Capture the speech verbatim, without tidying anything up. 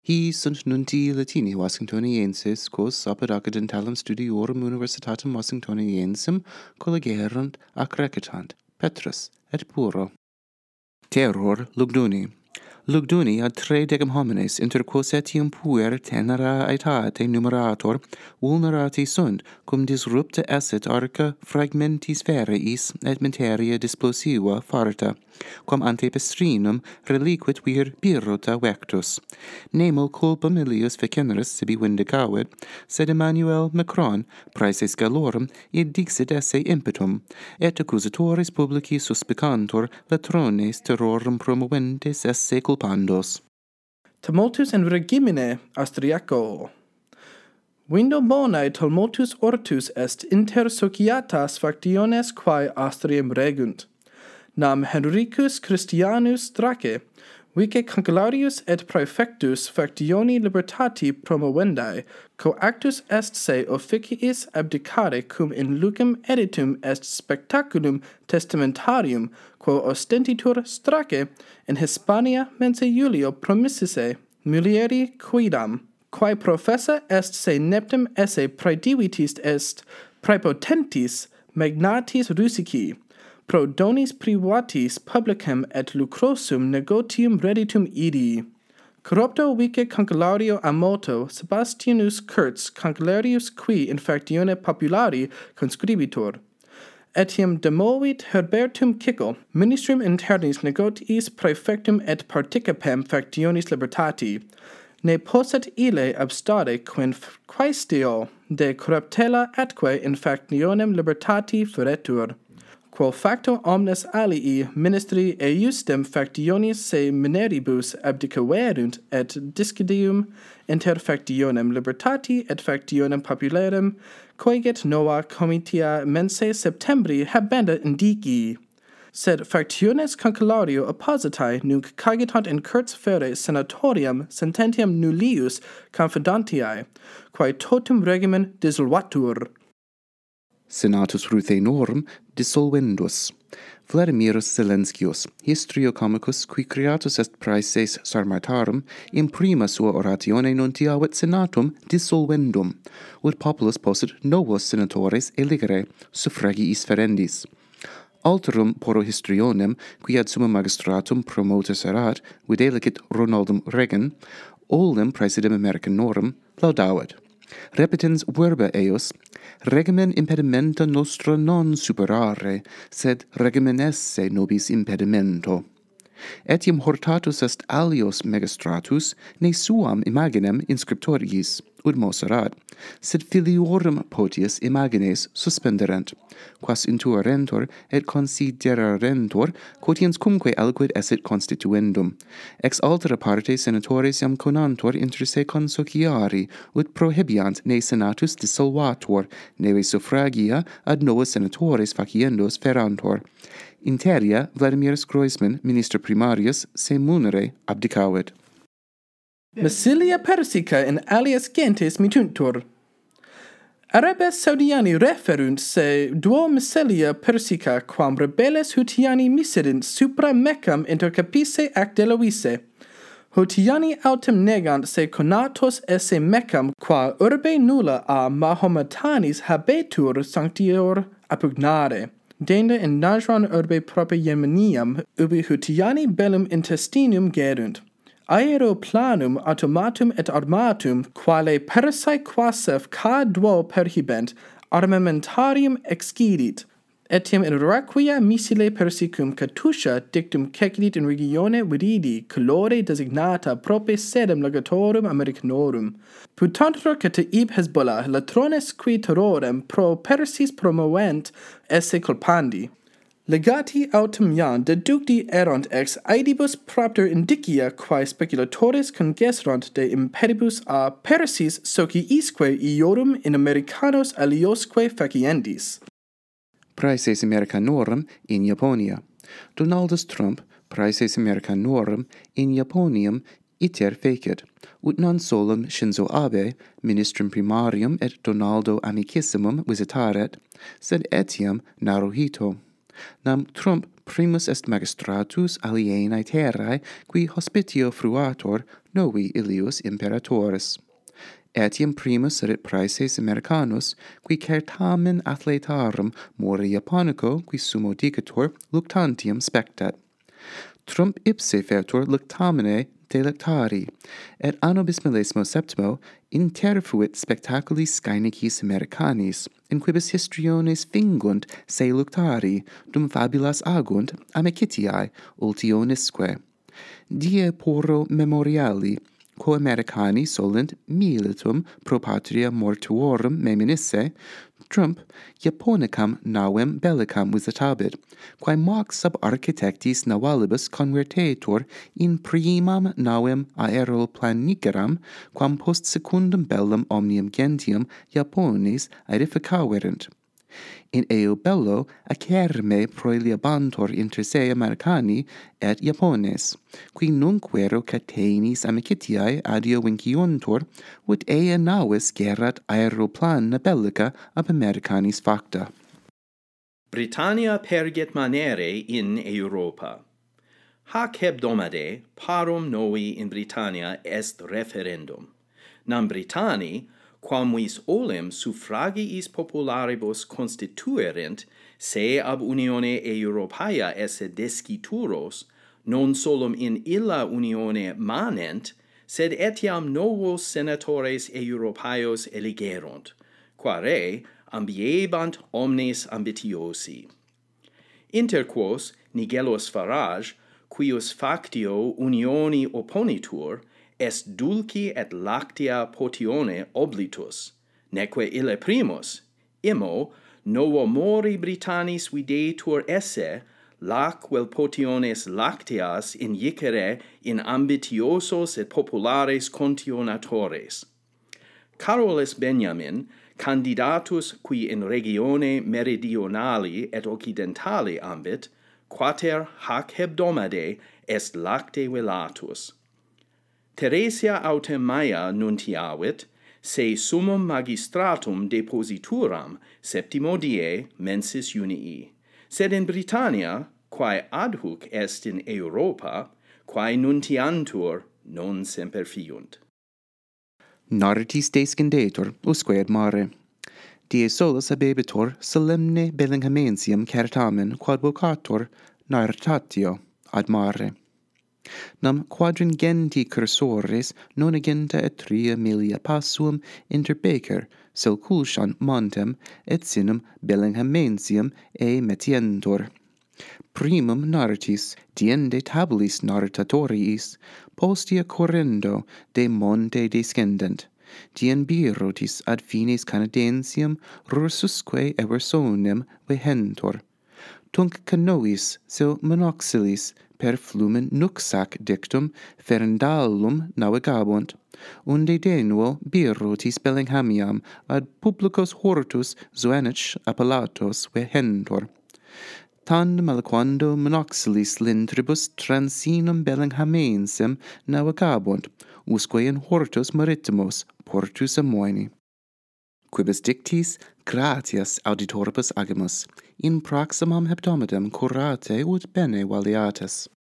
Hi sunt nunti Latini Washingtoniensis, quos apud accidentalam studiorum Universitatem Washingtoniensem collegerunt ac recitant Petrus et Puro. Terror Lugduni. Lugduni ad tre decim homines inter quos etiam puer tenera aetate numerator vulnerati sunt, cum disrupta esset arca fragmentis ferreis et materia displosiva farta, quam ante pestrinum reliquit vir birrota vectus. Nemo culpam illius feceneris sibi vindicavit, sed Emmanuel Macron praeses galorum id dixit esse impetum, et accusatores publici suspicantur latrones terrorum promoventes esse culpandos. Tumultus in regimine Austriaco. Vindo bonae tumultus ortus est inter societas factiones quae Austriam regunt. Nam Henricus Christianus Drace, vice conciliarius et praefectus factioni libertati promovendae, coactus est se officiis abdicare cum in lucem editum est spectaculum testamentarium, quo ostentitur Strace in Hispania mense Julio promississe mulieri quidam, quae professa est se neptum esse praedivitis est praepotentis magnatis Rusici, pro donis privatis publicem et lucrosum negotium reditum idi. Corrupto vice conciliario amoto Sebastianus Kurz conciliarius qui in factione populari conscribitur. Etiam demovit Herbertum Kickel, ministrum internis negotiis praefectum et participem factionis libertati. Ne posset ille abstare quin quaestio de corruptela atque in factionem libertati feretur. Quo facto omnes alii ministri eiustem factionis se mineribus abdicaverunt et discidium inter factionem libertati et factionem popularem coeget nova comitia mense septembri habenda indici. Sed factiones conciliario oppositae nunc cagitant in Kurz fere senatorium sententiam nullius confidantiae, quae totum regimen dissolvatur. Senatus Ruthenorum dissolvendus. Vladimirus Zelenskius, histriocomicus, qui creatus est praeses Sarmatarum, in prima sua oratione nuntiavit senatum dissolvendum, ut populus possit novos senatores eligere suffragiis ferendis. Alterum poro histrionem, qui ad summa magistratum promotus erat, videlicit Ronaldum Reagan, oldem praesidem Americanorum, laudavit. Repetens verba eos, regimen impedimenta nostra non superare, sed regimen esse nobis impedimento. Etiam hortatus est alios magistratus, ne suam imaginem inscriptoriis, ut mos erat, sed filiorum potius imagines suspenderent, quas intuerentur et considerarentur, quotiens cumque aliquid esset constituendum. Ex altera parte senatores iam conantur inter se consociari, ut prohibiant ne senatus dissolvatur, neve suffragia ad novos senatores faciendos ferantur. Interia Vladimirs Groisman, minister primarius, se munere abdicavit. Massilia Persica in alias gentes mituntur. Arabes Saudiani referunt se duo Massilia Persica quam rebelles Hutiani miserint supra Meccam intercapisse ac delovisse. Hutiani autem negant se conatos esse Meccam qua urbe nulla a Mahometanis habetur sanctior appugnare. Denda in Najran urbe prope Yemeniam, ubi Hutiani bellum intestinum gerunt. Aeroplanum automatum et armatum, quale Persae quasef ca duo perhibent, armamentarium excidit. Etiam in requia missile persicum Katusha dictum cecidit in regione vididi, colore designata prope sedem legatorum Americanorum. Putantur cataib Hezbollah, latrones qui terrorem pro Persis promovent esse culpandi. Legati autem iam deducti erunt ex aedibus propter indicia quae speculatores congesserunt de impedibus a Persis sociisque iorum in Americanos aliosque faciendis. Praeses Americanorum in Japonia. Donaldus Trump praeses Americanorum in Japoniam iter fecit, ut non solum Shinzo Abe, ministrum primarium et Donaldo amicissimum visitaret, sed etiam Naruhito. Nam Trump primus est magistratus alienae terrae, qui hospitio fruator novi illius imperatoris. Etiam primus erit praeses Americanus, qui certamen athletarum more Japonico, qui sumo dicator, luctantium spectat. Trump ipse fertur luctamine delectari, et anno bismillesimo septimo interfuit spectaculis Scaenicis Americanis, in quibus histriones fingunt se luctari, dum fabulas agunt amicitiae ultionisque. Die poro memoriali, quo Americani solent militum pro patria mortuorum meminisse, Trump Japonicam navem bellicam visitabit, quae mox sub architectis navalibus convertetur in primam navem aeroplanigeram, quam post secundum bellum omnium gentium Japones aedificaverent. In eo bello acerme proeliabantur inter se Americani et Japones, qui nunquero catenis amicitiae adio vinciuntur, ut ea navis gerat aeroplana bellica ab Americanis facta. Britannia perget manere in Europa. Hac hebdomade parum novi in Britannia est referendum. Nam Britanni, quam vis olem suffragiis popularibus constituerent, se ab unione Europaea esse descituros, non solum in illa unione manent, sed etiam novos senatores Europaeos eligerunt, quare ambiebant omnes ambitiosi. Interquos Nigellus Farage, quius factio unioni opponitur, est dulci et lactea potione oblitus, neque ille primus, immo, novo mori Britannis videtur esse, lac vel potiones lacteas injicere in ambitiosos et populares contionatores. Carolus Benjamin, candidatus qui in regione meridionali et occidentali ambit, quater hac hebdomade est lacte velatus. Theresia autem Maia nuntiavit, se summum magistratum deposituram septimo die mensis junii, sed in Britannia, quae adhuc est in Europa, quae nuntiantur non semper fiunt. Narratis descendetur, usque ad mare. Die solus habebitur solemne Bellinghamensium certamen quod vocator narratatio ad mare. Nam quadringenti cursores nonagenta et tria milia passuum interbecer selculshan montem et sinum Bellinghamensium e metientur. Primum narratis diende tabulis narratoriis postea correndo de monte descendent, dien birotis ad fines Canadensium rursusque eversonem vehentur. Tunc canois seu monoxilis per flumen nuxac dictum ferendalum navigabunt, unde denuo birotis Bellinghamiam ad publicos hortus zoanich appellatos vehentur. Tandem aliquando monoxilis lintribus transinum Bellinghamensium navigabunt, usque in hortus maritimos portus amoeni. Quibus dictis gratias auditoribus agimus, in proximam hebdomadem curate ut bene valiatis.